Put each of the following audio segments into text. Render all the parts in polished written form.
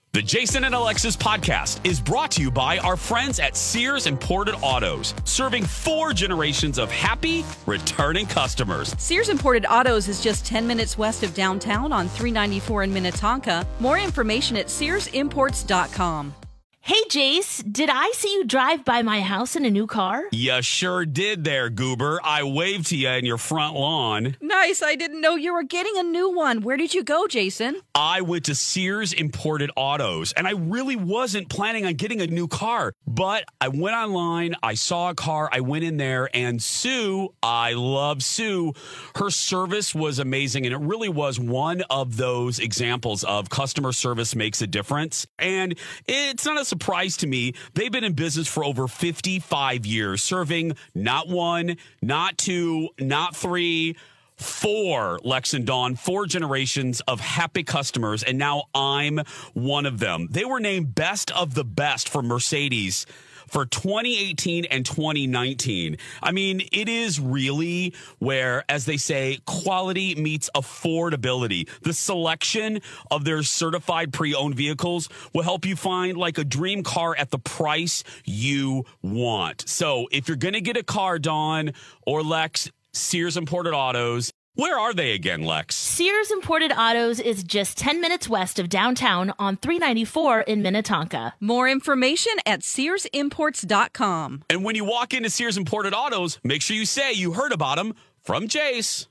The Jason and Alexis podcast is brought to you by our friends at Sears Imported Autos, serving 4 generations of happy, returning customers. Sears Imported Autos is just 10 minutes west of downtown on 394 in Minnetonka. More information at SearsImports.com. Hey, Jace, did I see you drive by my house in a new car? You sure did there, Goober. I waved to you in your front lawn. Nice. I didn't know you were getting a new one. Where did you go, Jason? I went to Sears Imported Autos, and I really wasn't planning on getting a new car. But I went online, I saw a car, I went in there, and Sue, I love Sue, her service was amazing, and it really was one of those examples of customer service makes a difference. And it's not a surprise to me. They've been in business for over 55 years, serving not 1, not 2, not 3, 4, Lex and Dawn, 4 generations of happy customers, and now I'm one of them. They were named Best of the Best for Mercedes for 2018 and 2019. I mean, it is really where, as they say, quality meets affordability. The selection of their certified pre-owned vehicles will help you find like a dream car at the price you want. So if you're going to get a car, Dawn or Lex, Sears Imported Autos. Where are they again, Lex? Sears Imported Autos is just 10 minutes west of downtown on 394 in Minnetonka. More information at SearsImports.com. And when you walk into Sears Imported Autos, make sure you say you heard about them from Jace.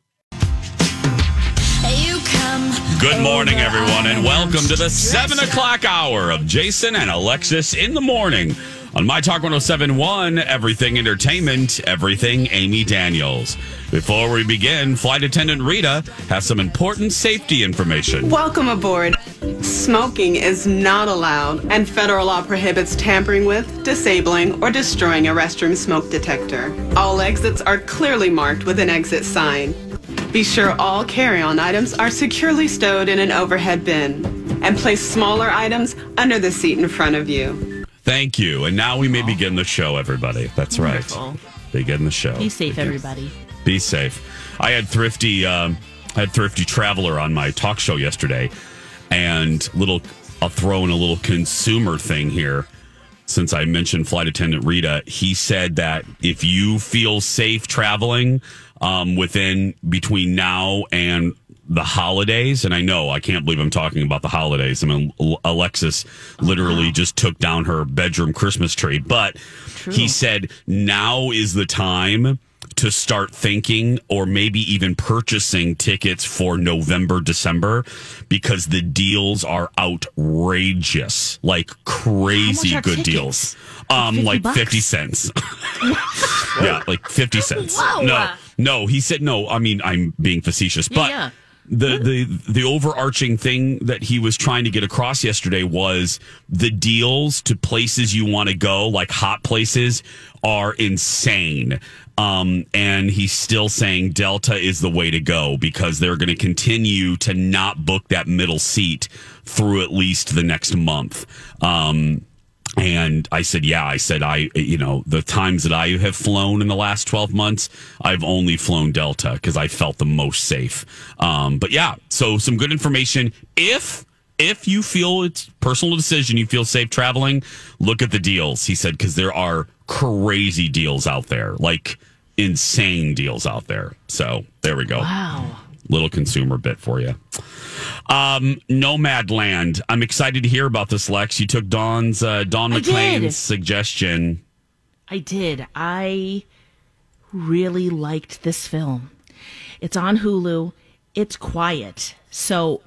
Good morning, everyone, and welcome to the 7 o'clock hour of Jason and Alexis in the morning on My Talk 107.1, Everything Entertainment, Everything Amy Daniels. Before we begin, Flight Attendant Rita has some important safety information. Welcome aboard. Smoking is not allowed, and federal law prohibits tampering with, disabling, or destroying a restroom smoke detector. All exits are clearly marked with an exit sign. Be sure all carry-on items are securely stowed in an overhead bin, and place smaller items under the seat in front of you. Thank you. And now we may begin the show, everybody. That's Wonderful. right. Begin the show. Be safe, everybody. Be safe. I had Thrifty Traveler on my talk show yesterday, and I'll throw in a little consumer thing here. Since I mentioned Flight Attendant Rita, he said that if you feel safe traveling between now and the holidays, and I can't believe I'm talking about the holidays. I mean, Alexis literally just took down her bedroom Christmas tree, but True. He said now is the time to start thinking or maybe even purchasing tickets for November, December, because the deals are outrageous, like crazy good tickets? deals. Like like 50 cents. Yeah, like 50 cents. Wow. No, he said no. I mean, I'm being facetious, but Yeah. the overarching thing that he was trying to get across yesterday was the deals to places you want to go, like hot places, are insane. And he's still saying Delta is the way to go because they're going to continue to not book that middle seat through at least the next month. And I said, the times that I have flown in the last 12 months, I've only flown Delta because I felt the most safe. But yeah, so some good information. If you feel it's personal decision, you feel safe traveling, look at the deals, he said, because there are crazy deals out there, like insane deals out there. So there we go. Wow. Little consumer bit for you. Nomadland. I'm excited to hear about this, Lex. You took Dawn McClain's suggestion. I did. I really liked this film. It's on Hulu. It's quiet. So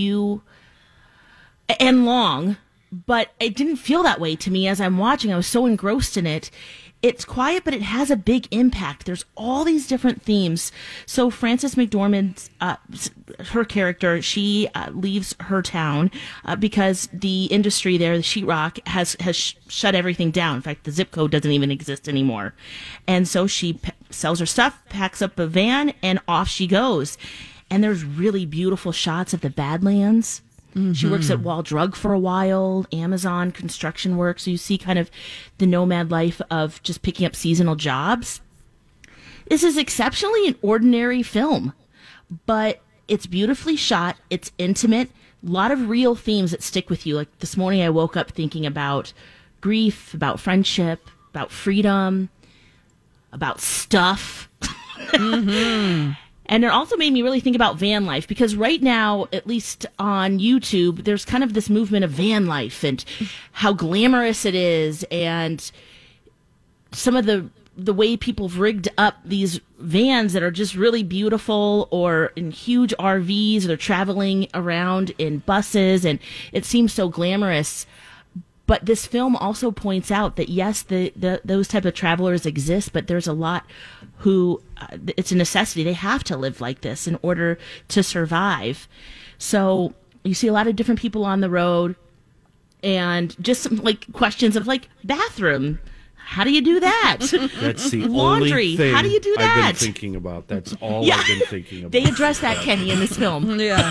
and long, but it didn't feel that way to me as I'm watching. I was so engrossed in it. It's quiet, but it has a big impact. There's all these different themes. So Frances McDormand, her character, she leaves her town because the industry there, the sheetrock, has shut everything down. In fact, the zip code doesn't even exist anymore. And so she sells her stuff, packs up a van, and off she goes. And there's really beautiful shots of the Badlands. Mm-hmm. She works at Wall Drug for a while, Amazon construction work. So you see kind of the nomad life of just picking up seasonal jobs. This is exceptionally an ordinary film, but it's beautifully shot. It's intimate. lot of real themes that stick with you. Like this morning, I woke up thinking about grief, about friendship, about freedom, about stuff. And it also made me really think about van life, because right now, at least on YouTube, there's kind of this movement of van life and how glamorous it is, and some of the way people have rigged up these vans that are just really beautiful, or in huge RVs, or they're traveling around in buses, and it seems so glamorous. But this film also points out that, yes, those type of travelers exist, but there's a lot who, it's a necessity. They have to live like this in order to survive. So you see a lot of different people on the road, and just some like questions of like bathroom. How do you do that? That's the Laundry. only thing How do you do that? I've been thinking about. That's all I've been thinking about. They address that, Kenny, in this film. Yeah.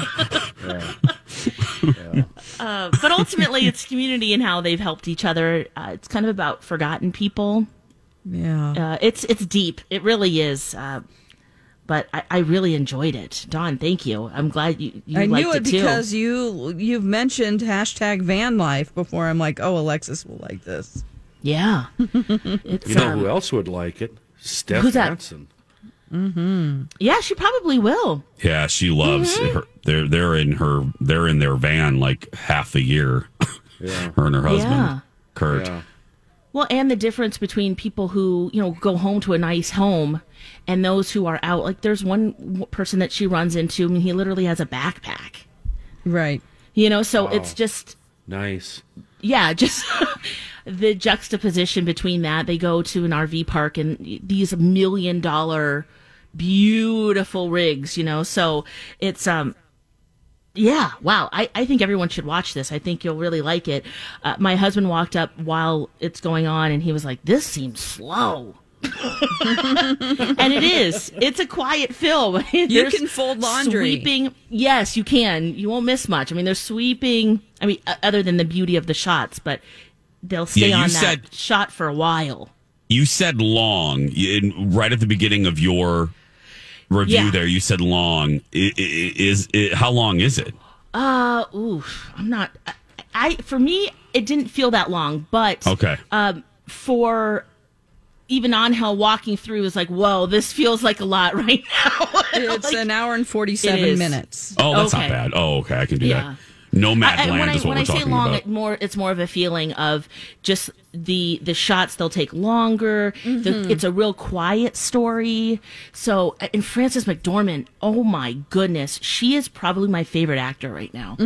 But ultimately, it's community and how they've helped each other. It's kind of about forgotten people. Yeah. It's deep. It really is. But I really enjoyed it. Dawn, thank you. I'm glad you I liked knew it too. because you've mentioned hashtag van life before. I'm like, oh, Alexis will like this. Yeah. It's, You know who else would like it? Steph Who's that? Hansen. Yeah, she probably will. Yeah, she loves her. They're in their van like half the year. Yeah. Her and her husband, Yeah. Kurt. Yeah. Well, and the difference between people who, go home to a nice home and those who are out. Like, there's one person that she runs into, and he literally has a backpack. Right. So it's just, Nice. yeah, just the juxtaposition between that. They go to an RV park and these $1 million beautiful rigs, so it's, yeah, wow. I think everyone should watch this. I think you'll really like it. My husband walked up while it's going on, and he was like, this seems slow. And it is. It's a quiet film. You There's can fold laundry. Sweeping. Yes, you can. You won't miss much. There's sweeping. Other than the beauty of the shots, but they'll stay on that shot for a while. You said long right at the beginning of your review. There, you said long. How long is it? I'm not. For me, it didn't feel that long, but Okay. For even Angel walking through is like, whoa, this feels like a lot right now. It's an hour and 47 minutes. Oh, that's Okay. not bad. Oh, okay, I can do Yeah. that. Nomad Land is what when we're I say talking long, about. it's more of a feeling of just the shots. They'll take longer. It's a real quiet story. So, and Frances McDormand, oh my goodness, she is probably my favorite actor right now.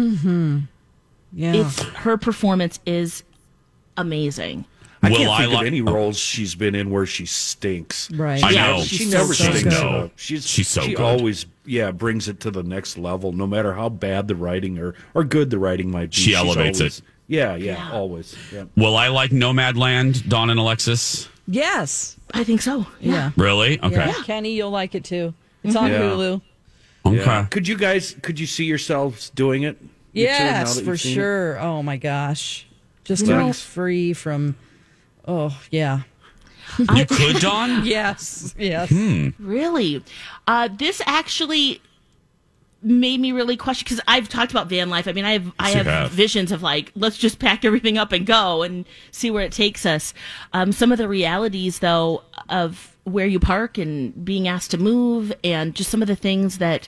Yeah. Her performance is amazing. I Well, can't I think like- of any roles she's been in where she stinks. Right. I know. She She's never so stinks good. it No. up. She's so she good. always brings it to the next level, no matter how bad the writing or good the writing might be. She She's elevates always, it. Yeah, always. Yeah. Well, I like Nomad Land, Dawn and Alexis. Yes. I think so. Yeah. Really? Okay. Yeah. Kenny, you'll like it too. It's on Yeah. Hulu. Okay. Yeah. Could you see yourselves doing it? You two, now Yes, that for you've seen it? sure. Oh my gosh. Just You know- like free from. Oh yeah. You could, Dawn? Yes. Yes. Really? This actually made me really question, because I've talked about van life. I have have. visions of like, let's just pack everything up and go and see where it takes us. Some of the realities, though, of where you park and being asked to move, and just some of the things that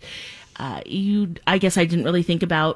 I guess I didn't really think about.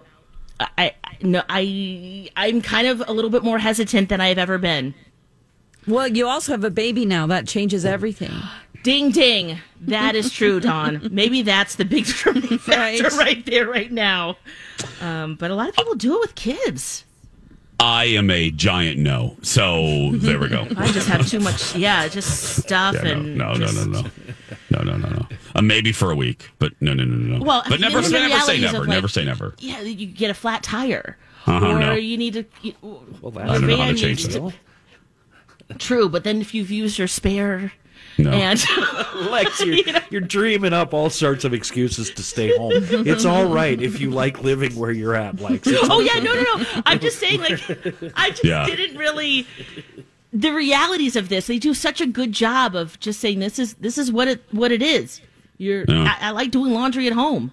I'm kind of a little bit more hesitant than I've ever been. Well, you also have a baby now. That changes everything. Ding, ding. That is true, Dawn. Maybe that's the big determining factor right there, right now. But a lot of people do it with kids. I am a giant no. So there we go. I just have too much, just stuff Yeah, and no. just- Maybe for a week, but no. Well, but never the say realities never. of, Never say never. Yeah, you get a flat tire, Uh-huh, or no. you need to. Well, I don't know how to change needs that. True, but then if you've used your spare, No. and Lex, you're dreaming up all sorts of excuses to stay home. It's all right if you like living where you're at, Lex. It's oh yeah, no. I'm just saying, like, I just didn't really. The realities of this, they do such a good job of just saying this is what it is. I like doing laundry at home.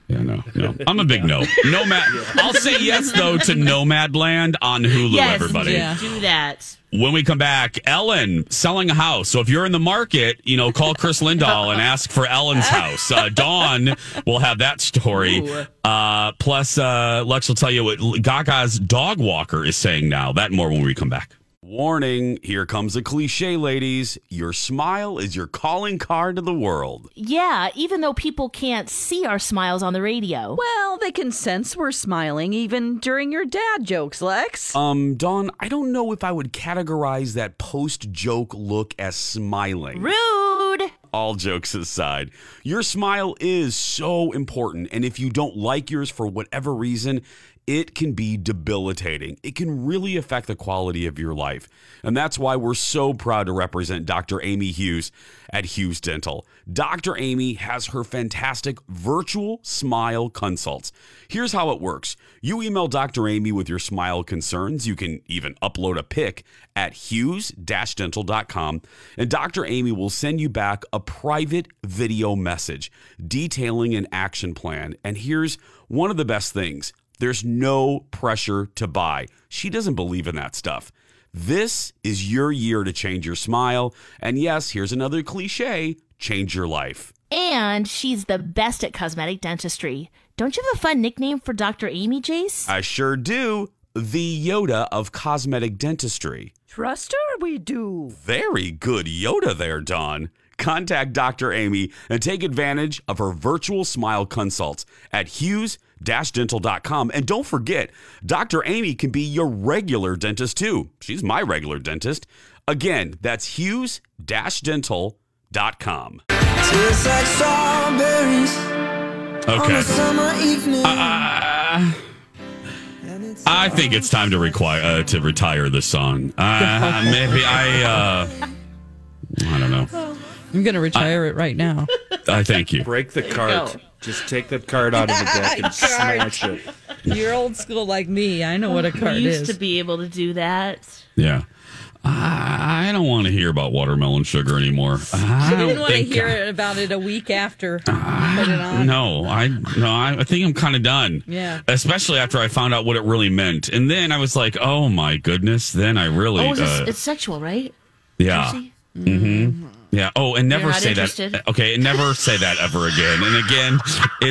Yeah, no. I'm a big no. Nomad. I'll say yes, though, to Nomadland on Hulu, Yes, everybody. do that. When we come back, Ellen selling a house. So if you're in the market, call Chris Lindahl and ask for Ellen's house. Dawn will have that story. Plus, Lex will tell you what Gaga's dog walker is saying now. That and more when we come back. Warning, here comes a cliche, ladies. Your smile is your calling card to the world. Yeah, even though people can't see our smiles on the radio. Well, they can sense we're smiling even during your dad jokes, Lex. Dawn, I don't know if I would categorize that post-joke look as smiling. Rude! All jokes aside, your smile is so important, and if you don't like yours for whatever reason, it can be debilitating. It can really affect the quality of your life. And that's why we're so proud to represent Dr. Amy Hughes at Hughes Dental. Dr. Amy has her fantastic virtual smile consults. Here's how it works. You email Dr. Amy with your smile concerns. You can even upload a pic at hughes-dental.com, and Dr. Amy will send you back a private video message detailing an action plan. And here's one of the best things. There's no pressure to buy. She doesn't believe in that stuff. This is your year to change your smile. And yes, here's another cliche, change your life. And she's the best at cosmetic dentistry. Don't you have a fun nickname for Dr. Amy, Jace? I sure do. The Yoda of cosmetic dentistry. Trust her, we do. Very good Yoda there, Dawn. Contact Dr. Amy and take advantage of her virtual smile consults at hughes-dental.com. And don't forget, Dr. Amy can be your regular dentist too. She's my regular dentist. Again, that's hughes-dental.com. Tastes like strawberries on a Okay. summer evening. I think it's time to retire this song. Maybe I don't know. I'm going to retire it right now. I thank you. Break the cart. Just take that card out of the deck and smash it. You're old school like me. I know what a card We used is. to be able to do that. Yeah. I don't want to hear about watermelon sugar anymore. I didn't want to hear about it a week after I put it on. No, I think I'm kind of done. Yeah. Especially after I found out what it really meant. And then I was like, oh my goodness. Then I really, it's sexual, right? yeah. Juicy? Mm-hmm. Yeah. Oh, and never You're not say interested? that. Okay. And never say that ever again. And again,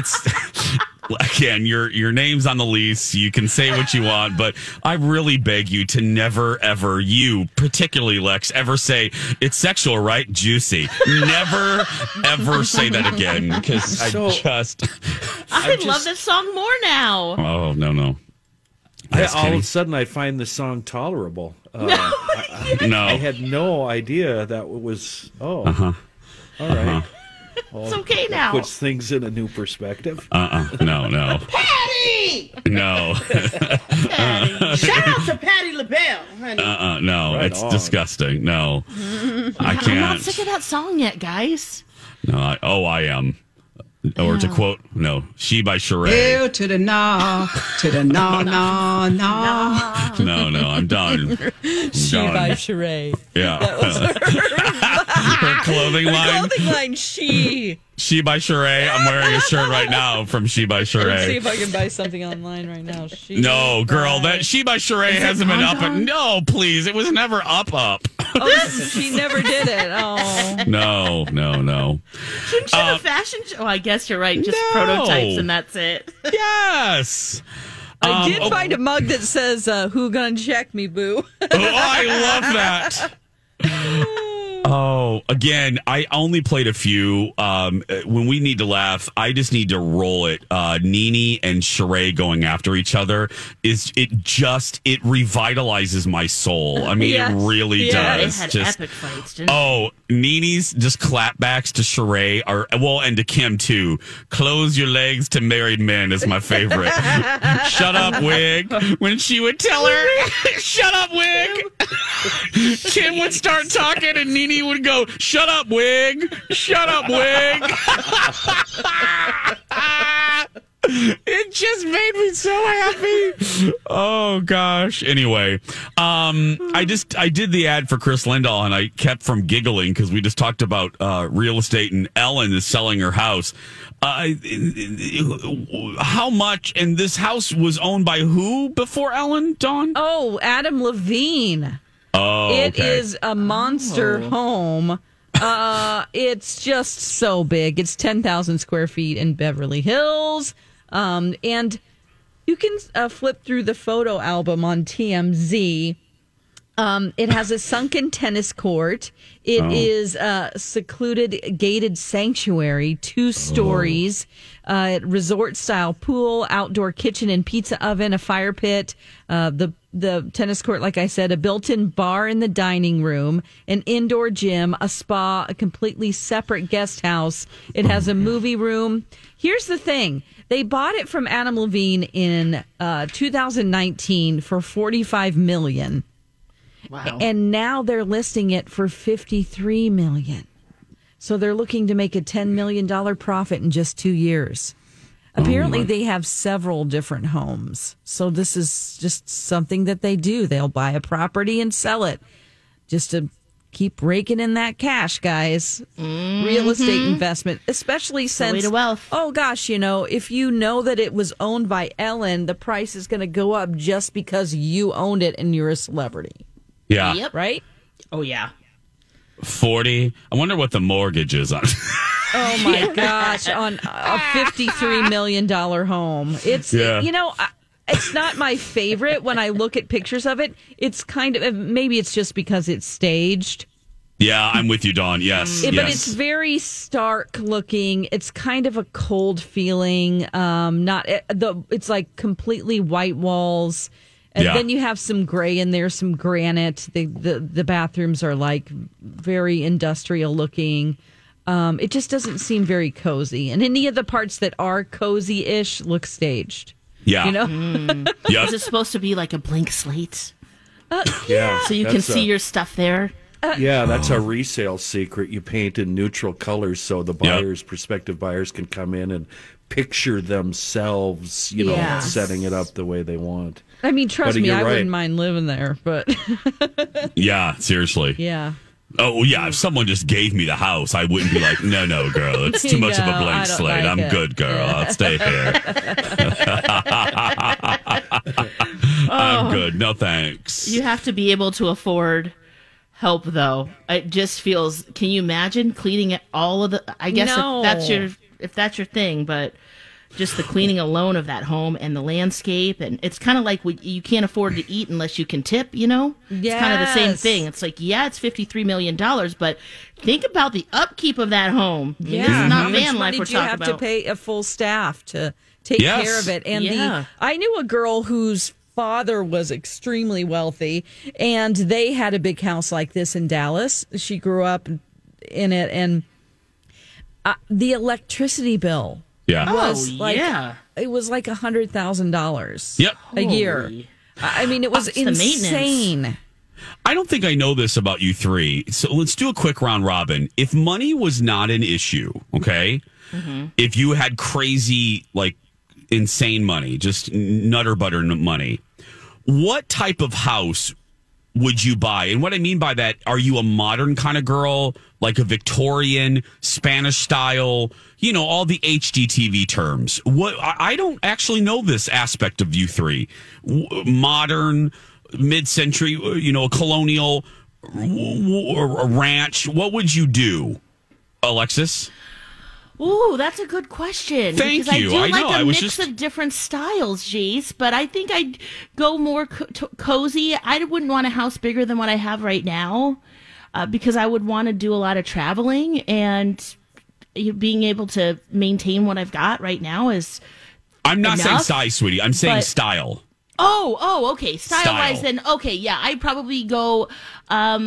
your name's on the lease. You can say what you want, but I really beg you to never, ever, you, particularly Lex, ever say it's sexual, right? Juicy. Never, ever say that again. Because So- I love this song more now. Oh, no. Yes, All of Kenny? a sudden, I find the song tolerable. No. I had no idea that it was. Oh, all right. Well, It's okay now. puts things in a new perspective. No. Patty! No. Shout out to Patty LaBelle, honey. No. Right It's on. disgusting. No. I can't. I'm not sick of that song yet, guys. No, I am. Or to quote, She by Sheree. Hail to the no, to the no. No, I'm done. She by Sheree. Yeah. Her clothing line. Clothing line, she. She by Sheree. I'm wearing a shirt right now from She by Let's see Sheree. if I can buy something online right now. She No, girl, by- that She by Sheree hasn't been up. No, please. It was never up. Oh, she never did it. Oh. No. Shouldn't you have a fashion show? Oh, I guess you're right. Just no. prototypes and that's it. Yes. I did find a mug that says, who gonna check me, boo? Oh, I love that. Oh, again, I only played a few. When we need to laugh, I just need to roll it. Nene and Sheree going after each other it revitalizes my soul. I mean, Yes. it really Yeah, They does. had Just epic fights, didn't oh, Nene's just clapbacks to Sheree and to Kim too. Close your legs to married men is my favorite. Shut up, wig. When she would tell her, shut up, wig. Kim would start talking and Nene would go, shut up, wig. Shut up, wig. It just made me so happy. Oh gosh. Anyway, I did the ad for Chris Lindahl, and I kept from giggling because we just talked about real estate, and Ellen is selling her house. How much? And this house was owned by who before Ellen, Dawn? Oh, Adam Levine. Oh, It okay. is a monster home. It's just so big. It's 10,000 square feet in Beverly Hills. And you can flip through the photo album on TMZ. It has a sunken tennis court. It is a secluded gated sanctuary, 2 stories, resort-style pool, outdoor kitchen and pizza oven, a fire pit, the tennis court, like I said, a built-in bar in the dining room, an indoor gym, a spa, a completely separate guest house. It has a movie room. Here's the thing. They bought it from Adam Levine in 2019 for $45 million. Wow. And now they're listing it for $53 million. So they're looking to make a $10 million profit in just 2 years. Apparently, they have several different homes. So this is just something that they do. They'll buy a property and sell it just to keep raking in that cash, guys. Real estate investment, especially since, way to wealth. Oh gosh, if you know that it was owned by Ellen, the price is going to go up just because you owned it and you're a celebrity. Yeah. Yep. Right? Oh, yeah. 40. I wonder what the mortgage is on. Oh my gosh, on a $53 million home. It's, it's not my favorite when I look at pictures of it. It's kind of, maybe it's just because it's staged. Yeah, I'm with you, Dawn. Yes. But it's very stark looking. It's kind of a cold feeling. It's like completely white walls. And then you have some gray in there, some granite. The bathrooms are like very industrial looking. It just doesn't seem very cozy. And any of the parts that are cozy-ish look staged. Yeah. Yeah. Is it supposed to be like a blank slate? Yeah. So you can see your stuff there? That's a resale secret. You paint in neutral colors so the buyers, prospective buyers, can come in and picture themselves, setting it up the way they want. I mean, trust me, I right. wouldn't mind living there, but Yeah, seriously. yeah. Oh, yeah. If someone just gave me the house, I wouldn't be like, no, girl. It's too much of a No, I blank don't slate. like I'm it. good, girl. I'll stay here. I'm good. No, thanks. You have to be able to afford help, though. It just feels. Can you imagine cleaning all of the? I guess No. if that's your thing, but just the cleaning alone of that home and the landscape, and it's kind of like you can't afford to eat unless you can tip. It's kind of the same Yes. thing. It's like, it's $53 million, but think about the upkeep of that home. I mean, Yeah. this is not How much van life money we're do you talking have about. to pay a full staff to take Yes. care of it? And Yeah. I knew a girl whose father was extremely wealthy, and they had a big house like this in Dallas. She grew up in it, and the electricity bill Yeah. was it was like $100,000 Yep. a year. I mean, it was That's the maintenance. insane. I don't think I know this about you three. So let's do a quick round robin. If money was not an issue, okay? If you had crazy, insane money, just nutter butter money, what type of house would you buy? And what I mean by that, are you a modern kind of girl, like a Victorian, Spanish style, all the HGTV terms? I don't actually know this aspect of you three. Modern, mid-century, a colonial, or a ranch. What would you do, Alexis? Ooh, that's a good question. Thank because you. I do I like know. a I was mix just- of different styles, Jace, but I think I'd go more cozy. I wouldn't want a house bigger than what I have right now because I would want to do a lot of traveling, and being able to maintain what I've got right now is I'm not saying enough, size, sweetie. I'm saying but- style. Oh, okay. Style-wise, Style. then, okay, yeah, I'd probably go a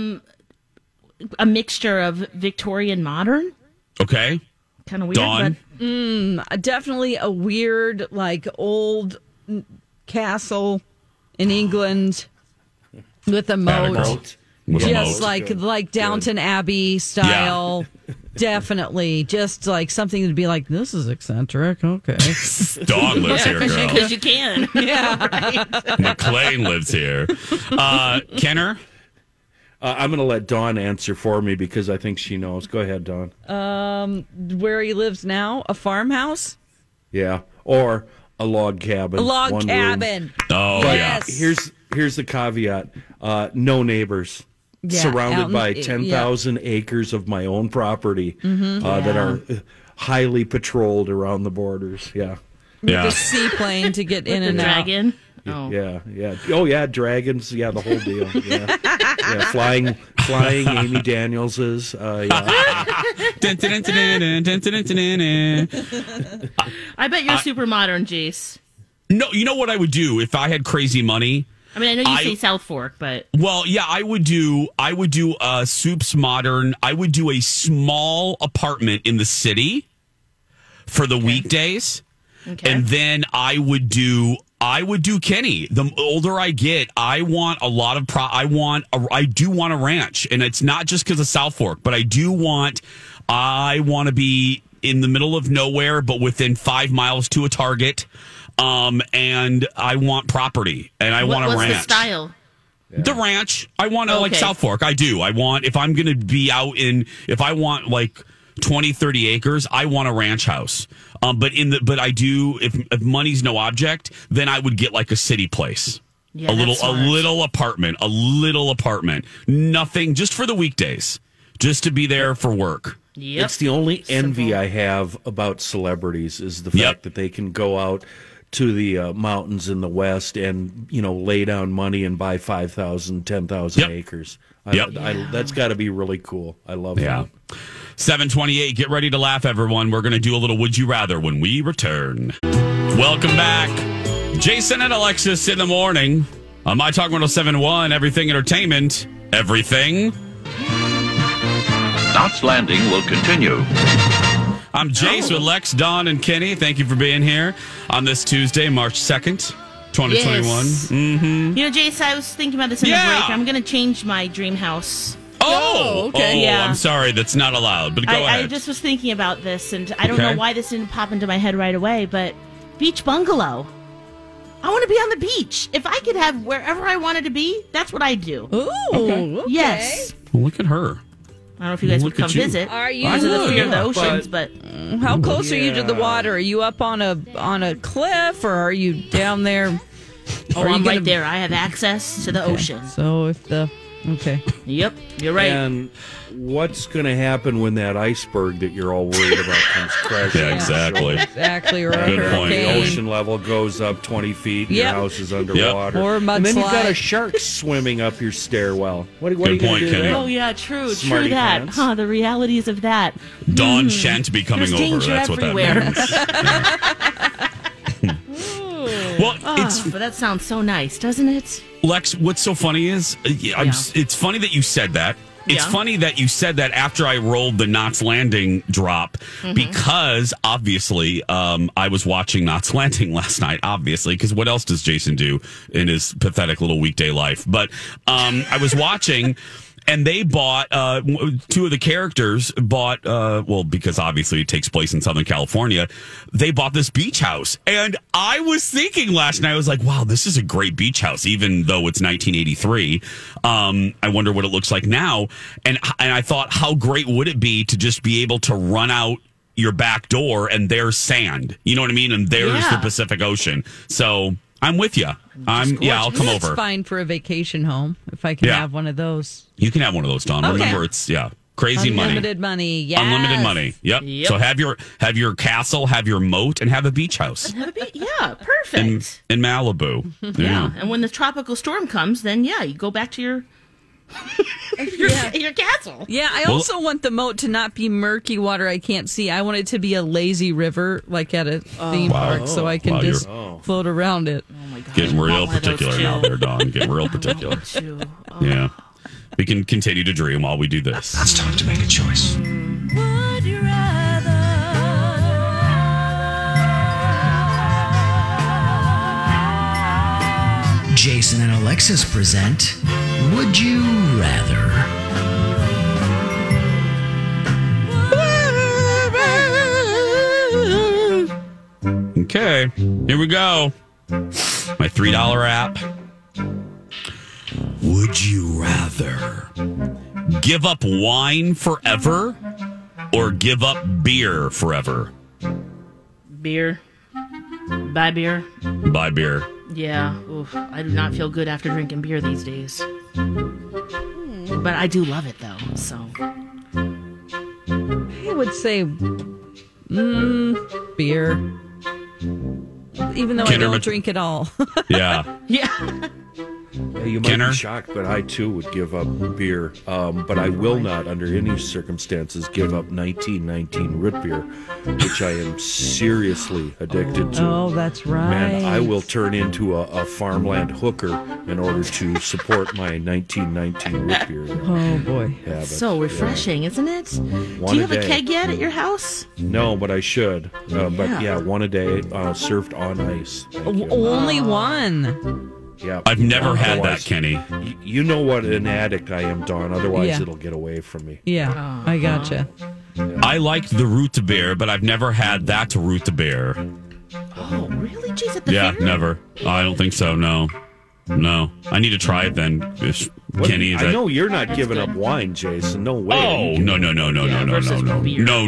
mixture of Victorian modern. Okay. Kind of weird, Dawn? but... Definitely a weird, old castle in England with a moat. With a Just moat. like Downton Abbey style. Definitely. Just like something to be like, this is eccentric. Okay. Dawn lives here, girl. Because you can. Yeah. McLean lives here. Kenner? I'm going to let Dawn answer for me because I think she knows. Go ahead, Dawn. Where he lives now, a farmhouse? Yeah. Or a log cabin. A log one room. cabin. Oh, But yeah. here's the caveat. No neighbors. Yeah, Surrounded by yeah. 10,000 acres of my own property that are highly patrolled around the borders. Yeah. With Yeah. a seaplane to get in The and out. dragon. Oh. Yeah. Oh, yeah, dragons. Yeah, the whole deal. Yeah. Yeah, flying Amy Daniels's. Yeah. Dun, dun, dun, dun, dun, dun, dun, dun. I bet you're super modern, Jace. No, you know what I would do if I had crazy money? I mean, I know you say South Fork, but Well, yeah, I would do Soup's Modern. I would do a small apartment in the city for the weekdays. okay. And then I would do Kenny. The older I get, I want a lot of I do want a ranch, and it's not just because of South Fork, but I want to be in the middle of nowhere, but within 5 miles to a Target. And I want property, and I want a ranch. What's the style? The ranch. I want to like Okay. South Fork. I do. I want, if I'm going to be out if I want like 20, 30 acres, I want a ranch house. But I do, if money's no object, then I would get like a city place. Yeah, a that's smart. little apartment. Nothing, just for the weekdays. Just to be there for work. Yep. It's the only envy I have about celebrities is the fact that they can go out to the mountains in the West and, lay down money and buy 5,000, 10,000 acres. That's got to be really cool. I love that. 7:28. Get ready to laugh, everyone. We're going to do a little Would You Rather when we return. Welcome back. Jason and Alexis in the morning on My Talk 107.1, Everything Entertainment. Everything. Knots Landing will continue. I'm Jace with Lex, Dawn, and Kenny. Thank you for being here on this Tuesday, March 2nd, 2021. Yes. Mm-hmm. Jace, I was thinking about this in the break. I'm going to change my dream house. Oh, okay. Yeah. I'm sorry. That's not allowed, but go ahead. I just was thinking about this, and I don't know why this didn't pop into my head right away, but beach bungalow. I want to be on the beach. If I could have wherever I wanted to be, that's what I'd do. Ooh, okay. Yes. Well, look at her. I don't know if you guys would Look at come you. visit. Are you? Because of the would, fear of the yeah, oceans, but How close are you to the water? Are you up on a cliff, or are you down there? I'm right there. I have access to the ocean. So if Yep, you're right. And what's going to happen when that iceberg that you're all worried about comes crashing? Yeah, exactly. exactly, or a Good point. The hurricane. ocean level goes up 20 feet and Yep. your house is underwater. Or a and then you've got a mudslide. shark swimming up your stairwell. What are Good you going point, to do Kenny. there? Oh, yeah, true Smarty that. pants. The realities of that. Dawn shan't be coming There's over. danger That's what everywhere. that means. Well, But that sounds so nice, doesn't it? Lex, what's so funny is, it's funny that you said that. It's Yeah. funny that you said that after I rolled the Knots Landing drop, because obviously I was watching Knots Landing last night, obviously, because what else does Jason do in his pathetic little weekday life? But I was watching... And they bought, two of the characters bought, because obviously it takes place in Southern California, they bought this beach house. And I was thinking last night, I was like, wow, this is a great beach house, even though it's 1983. I wonder what it looks like now. And I thought, how great would it be to just be able to run out your back door and there's sand? You know what I mean? And there's the Pacific Ocean. So I'm with you. I'll come over. It's fine for a vacation home if I can have one of those. You can have one of those, Dawn. Okay. Remember, it's crazy money. Unlimited money. Yes. Unlimited money. Yep. So have your castle, have your moat, and have a beach house Yeah, perfect. in Malibu. Yeah. And when the tropical storm comes, then you go back to your your castle. Yeah, I also want the moat to not be murky water I can't see. I want it to be a lazy river, like at a theme park, so I can just float around it. Oh my god. Getting real one of those particular too. now there, Dawn. Getting real particular. Too. Oh. Yeah. We can continue to dream while we do this. It's time to make a choice. Would you rather? Jason and Alexis present Would you rather? Okay, here we go. My $3 app. Would you rather give up wine forever or give up beer forever? Beer. Buy beer. Buy beer. Yeah. Oof. I do not feel good after drinking beer these days. But I do love it, though, so. I would say beer. Even though I don't drink at all. Yeah. Yeah. Yeah, you might Kenner? be shocked, but I too would give up beer. But I will not, under any circumstances, give up 1919 root beer, which I am seriously addicted to. Oh, that's right. Man, I will turn into a farmland hooker in order to support my 1919 root beer. Oh, boy. Habit. So refreshing, isn't it? Do One you a have a day. keg yet at your house? No, but I should. But Yeah. yeah, one a day, served on ice. Thank you. Only one. Yeah, I've never had that, Otherwise- Kenny. You know what an addict I am, Dawn. Otherwise, Yeah. it'll get away from me. Yeah, I gotcha. I liked the root beer, but I've never had that root beer. Oh, really? Jeez, at the Yeah, fair? never. I don't think so. No. I need to try it then. Kenny, is I that... know you're not giving up wine, Jason. No way. Oh no! versus beer. No!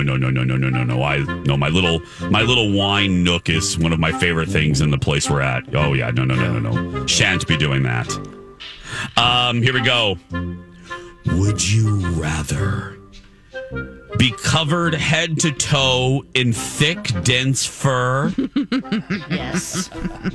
My little wine nook is one of my favorite things in the place we're at. Oh yeah, no. Shan't be doing that. Here we go. Would you rather be covered head to toe in thick, dense fur, Yes.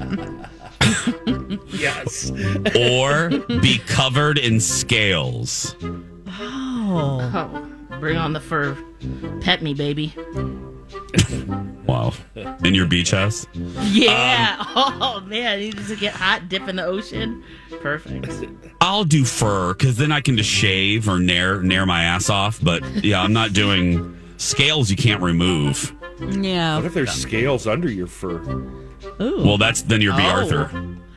Yes. or be covered in scales? Oh, bring on the fur. Pet me, baby. Wow. In your beach house? Yeah. Oh, man. He needs to get hot, dip in the ocean. Perfect. I'll do fur because then I can just shave or nair my ass off. But yeah, I'm not doing scales. You can't remove. Yeah. What if there's scales under your fur? Ooh. Well, then you're B. Oh. Arthur.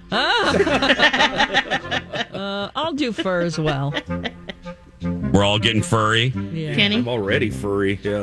I'll do fur as well. We're all getting furry. Yeah. Kenny? I'm already furry. Yeah.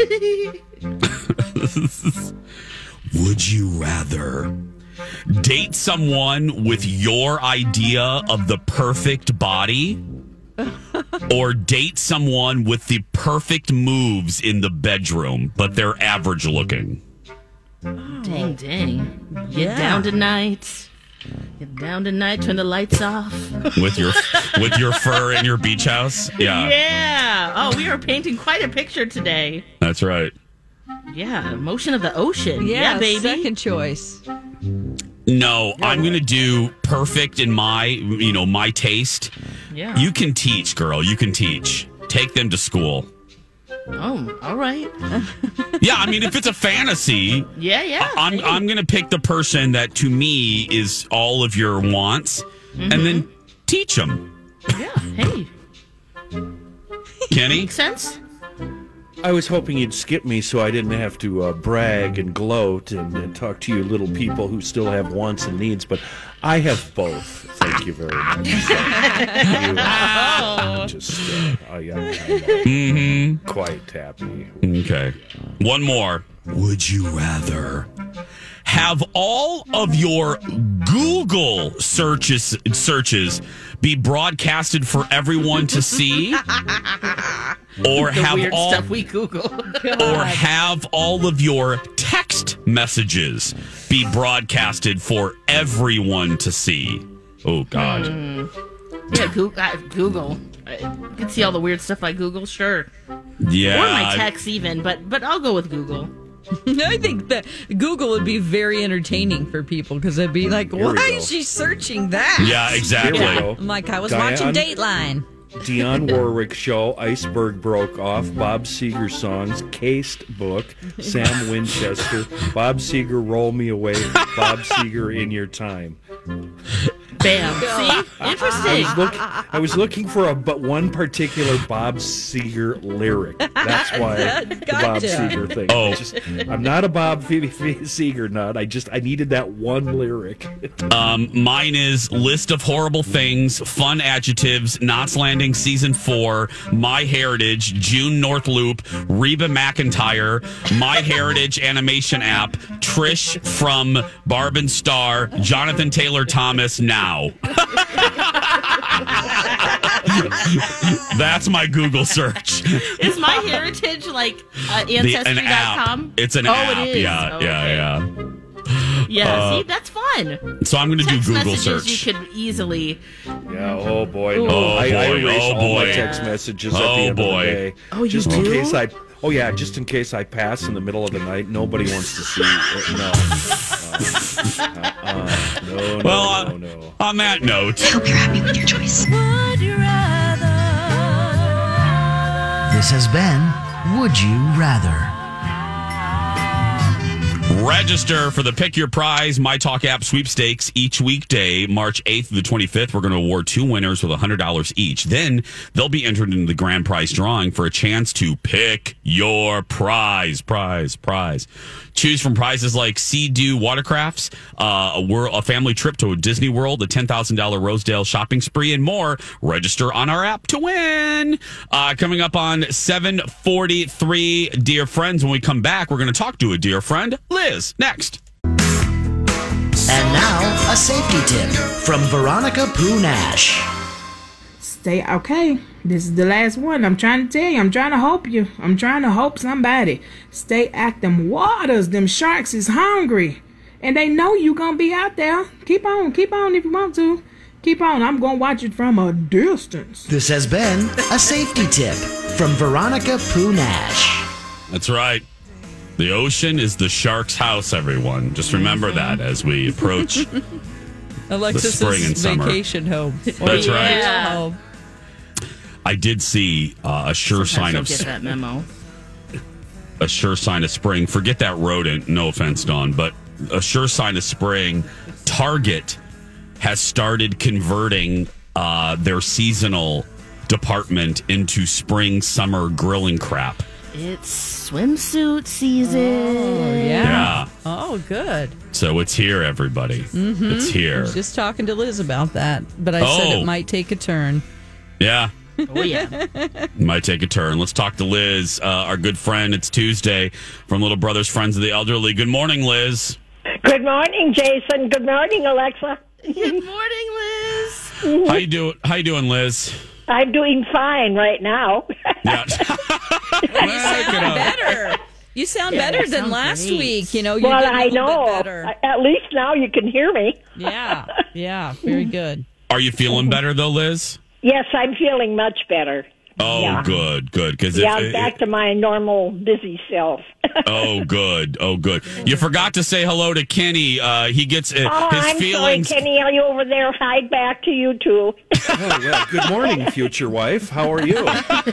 Would you rather date someone with your idea of the perfect body, or date someone with the perfect moves in the bedroom, but they're average looking? Dang. Get down tonight. Get down tonight. Turn the lights off. With your fur in your beach house? Yeah. Yeah. Oh, we are painting quite a picture today. That's right. Yeah. Motion of the ocean. Yeah, baby. second choice. No, I'm going to do perfect in my taste. Yeah. You can teach, girl. You can teach. Take them to school. Oh, all right. Yeah, I mean, if it's a fantasy, Yeah. I'm going to pick the person that to me is all of your wants, and then teach them. Yeah. Hey. Kenny? Makes sense? I was hoping you'd skip me so I didn't have to brag and gloat and talk to you little people who still have wants and needs, but I have both. Thank you very much. I'm quite happy. Okay. One more. Would you rather have all of your Google searches be broadcasted for everyone to see, or The have weird all stuff we Google. or have all of your text messages be broadcasted for everyone to see? Oh God. Yeah, Google. You can see all the weird stuff I Google, sure. Yeah. Or my texts even, but I'll go with Google. I think that Google would be very entertaining for people because it'd be like, Here we why go. is she searching that? Yeah, exactly. Here we go. I'm like, I was Diane? watching Dateline. Dionne Warwick Show, Iceberg Broke Off, Bob Seger Songs, Cased Book, Sam Winchester, Bob Seger Roll Me Away, Bob Seger In Your Time. Bam. See? Interesting. I was looking for one particular Bob Seger lyric. That's why the Bob Seger thing. Oh. I'm not a Bob Seger nut. I needed that one lyric. Mine is list of horrible things, fun adjectives, Knots Landing season 4, My Heritage, June North Loop, Reba McEntire, My Heritage animation app, Trish from Barb and Star, Jonathan Taylor Thomas now. That's my Google search. Is My Heritage like An app. Ancestry.com? It's an Oh, app. it is. Yeah, Okay. yeah. Yeah, see, that's fun. So I'm going to do Text Google messages search. you could easily. Yeah, oh boy. No. Oh, I boy. erase Oh, all boy. my text messages at Oh, the end boy. of the day. Oh, you just do? in case just in case I pass in the middle of the night. Nobody wants to see it. No. No. No. On that note, I hope you're happy with your choice. Would you rather? This has been Would You Rather? register for the Pick Your Prize My Talk app sweepstakes each weekday, March 8th to the 25th. We're going to award 2 winners with $100 each. Then they'll be entered into the grand prize drawing for a chance to pick your prize. Choose from prizes like Sea-Doo watercrafts, a family trip to Disney World, a $10,000 Rosedale shopping spree, and more. Register on our app to win. Coming up on 7:43, dear friends. When we come back, we're going to talk to a dear friend, Liz. Next. And now, a safety tip from Veronica Pooh Nash. Stay okay. This is the last one. I'm trying to tell you. I'm trying to help you. I'm trying to help somebody. Stay at them waters. Them sharks is hungry. And they know you gonna be out there. Keep on if you want to. Keep on. I'm gonna watch it from a distance. This has been a safety tip from Veronica Pooh Nash. That's right. The ocean is the shark's house, everyone. Just remember that as we approach Alexis's the spring and summer. vacation home. That's right. Real home. I did see a sure sign Sometimes of don't get that memo. a sure sign of spring. Forget that rodent. No offense, Dawn, but a sure sign of spring. Target has started converting their seasonal department into spring summer grilling crap. It's swimsuit season. Yeah. Oh, good. So it's here, everybody. Mm-hmm. It's here. I was just talking to Liz about that, but I said it might take a turn. Yeah. Oh, yeah. Might take a turn. Let's talk to Liz, our good friend. It's Tuesday from Little Brothers Friends of the Elderly. Good morning, Liz. Good morning, Jason. Good morning, Alexa. Good morning, Liz. How you doing, Liz? I'm doing fine right now. Yeah. You sound better. You sound better than sound last great. week. You know, you're Well, getting a I little know. bit better. At least now you can hear me. Yeah, very good. Are you feeling better, though, Liz? Yes, I'm feeling much better. Oh, Yeah. good. Because I'm back to my normal busy self. Oh, good. You forgot to say hello to Kenny. He gets his I'm feelings. sorry, Kenny. Are you over there? Hide back to you, too. Oh, well, good morning, future wife. How are you?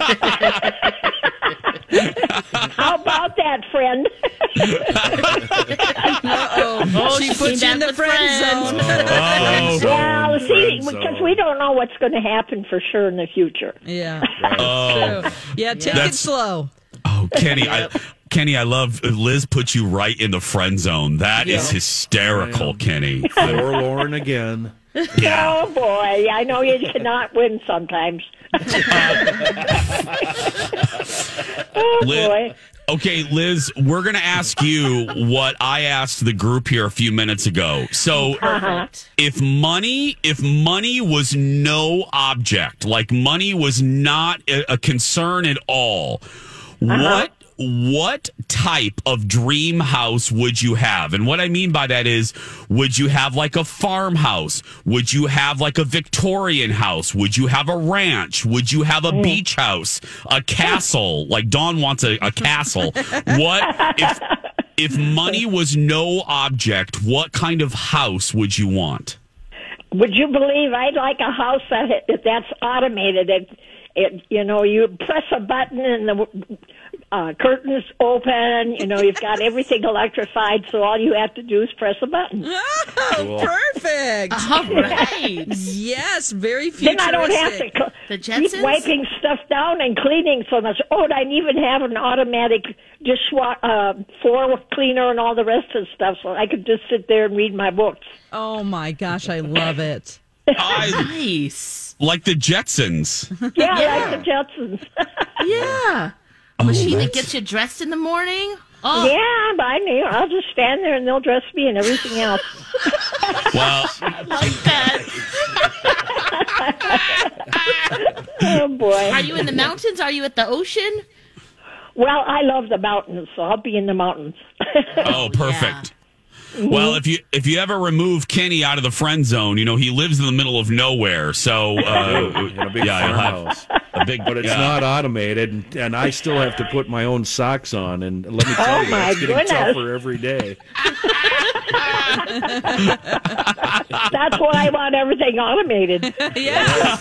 How about that, friend? Oh, she puts you in the friend zone. Well, see, because we don't know what's going to happen for sure in the future. Yeah. Oh, True. Yeah, take it That's- slow. oh, Kenny, I love Liz put you right in the friend zone. That is hysterical, Kenny. Forlorn again. Oh, boy. I know you cannot win sometimes. Oh, boy. Okay, Liz, we're going to ask you what I asked the group here a few minutes ago. So, if money was no object, like money was not a concern at all, what type of dream house would you have? And what I mean by that is, would you have like a farmhouse? Would you have like a Victorian house? Would you have a ranch? Would you have a beach house? A castle? Like Dawn wants a castle. What if money was no object, what kind of house would you want? Would you believe I'd like a house that's automated? You press a button and curtains open. You know, you've got everything electrified, so all you have to do is press a button. Oh, perfect. All right. Yes, very futuristic. Then I don't have to The keep Jetsons? wiping stuff down and cleaning so much. Oh, and I even have an automatic floor cleaner and all the rest of the stuff, so I could just sit there and read my books. Oh, my gosh, I love it. Nice. Like the Jetsons. Yeah, like the Jetsons. Yeah. A machine that gets you dressed in the morning. Oh, Yeah, but I'll just stand there and they'll dress me and everything else. Well, like that. Oh, boy. Are you in the mountains? Are you at the ocean? Well, I love the mountains, so I'll be in the mountains. oh, perfect. Well, if you ever remove Kenny out of the friend zone, you know he lives in the middle of nowhere. So in a big farmhouse. A big, but it's not automated, and I still have to put my own socks on. And let me tell you, my it's getting goodness. tougher every day. That's why I want everything automated. Yeah.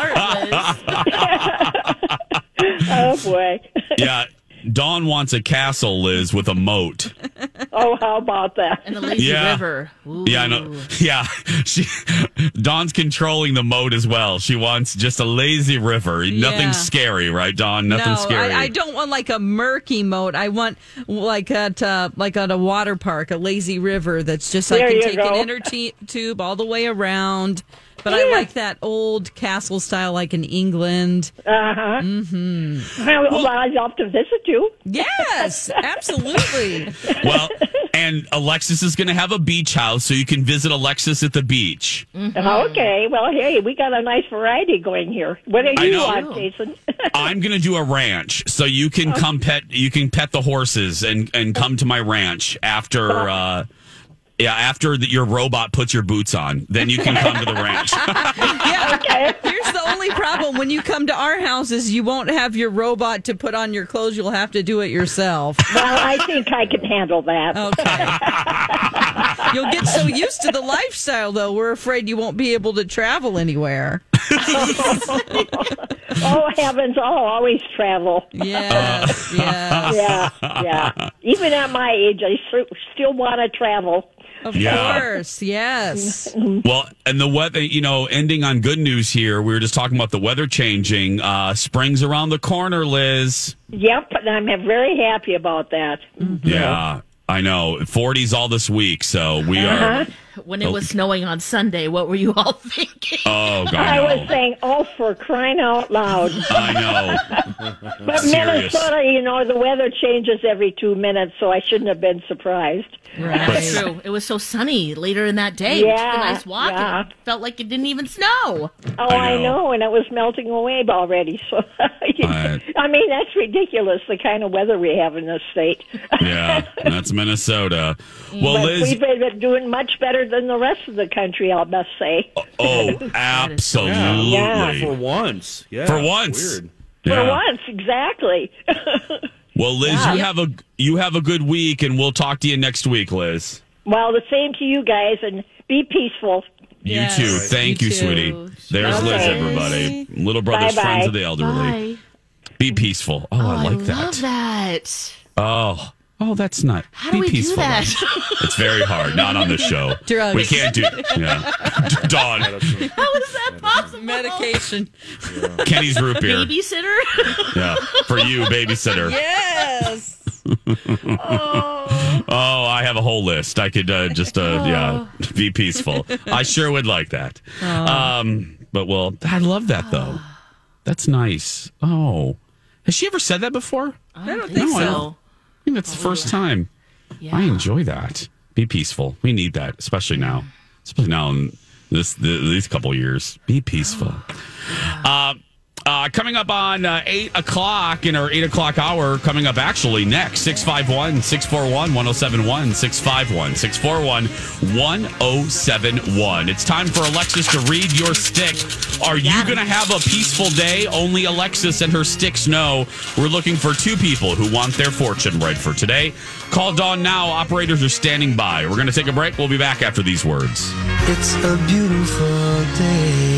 Oh, boy. Yeah. Dawn wants a castle, Liz, with a moat. Oh, how about that? And the lazy river. Ooh. Yeah, I know. Yeah, Dawn's controlling the moat as well. She wants just a lazy river. Nothing scary, right, Dawn? Nothing scary. I don't want like a murky moat. I want like at a water park, a lazy river that's just I can take an inner tube all the way around. But I like that old castle style, like in England. Uh-huh. Mm-hmm. Well, I'd love to visit you. Yes, absolutely. Well, and Alexis is going to have a beach house, so you can visit Alexis at the beach. Mm-hmm. Okay. Well, hey, we got a nice variety going here. What are you on, Jason? I'm going to do a ranch, so you can come pet. You can pet the horses and come to my ranch after. After your robot puts your boots on, then you can come to the ranch. Yeah. Okay. Here's the only problem. When you come to our houses, you won't have your robot to put on your clothes. You'll have to do it yourself. Well, I think I can handle that. Okay. You'll get so used to the lifestyle, though, we're afraid you won't be able to travel anywhere. Oh, heavens, I'll always travel. Yes. Yeah. Even at my age, I still want to travel. Of course, yes. Well, and the weather, ending on good news here. We were just talking about the weather changing. Spring's around the corner, Liz. Yep, and I'm very happy about that. Mm-hmm. Yeah, I know. 40s all this week, so we are. When it was snowing on Sunday, what were you all thinking? Oh, God, I was saying, for crying out loud. I know. But Serious. Minnesota, the weather changes every 2 minutes, so I shouldn't have been surprised. Right. That's true. It was so sunny later in that day. Yeah, We took a nice walk and it felt like it didn't even snow. Oh, I know, and it was melting away already. So, I mean, that's ridiculous, the kind of weather we have in this state. Yeah, that's Minnesota. Well, but Liz, we've been doing much better than the rest of the country, I must say. Oh, absolutely. Yeah. For once. Yeah. For once. Weird. Yeah. For once, exactly. Well, Liz, you have a good week, and we'll talk to you next week, Liz. Well, the same to you guys, and be peaceful. You too. Thank you, sweetie. There's Liz, everybody. Little brothers, Bye-bye. friends of the elderly. Bye. Be peaceful. Oh, I like that. Love that. Oh, that's not. How do we peaceful. do that? It's very hard. Not on this show. Drugs. We can't do. Yeah, Dawn. How is that possible? Medication. Kenny's root beer. Babysitter? Yeah, for you, babysitter. Yes. Oh, I have a whole list. I could be peaceful. I sure would like that. But I love that though. That's nice. Oh, has she ever said that before? I don't think so. I think that's the first time. Yeah. I enjoy that. Be peaceful. We need that, especially now. Especially now in these couple of years. Be peaceful. Coming up on 8 o'clock in our 8 o'clock hour, coming up actually next, 651-641-1071, 651-641-1071. It's time for Alexis to read your stick. Are you going to have a peaceful day? Only Alexis and her sticks know. We're looking for 2 people who want their fortune read for today. Call Dawn now. Operators are standing by. We're going to take a break. We'll be back after these words. It's a beautiful day.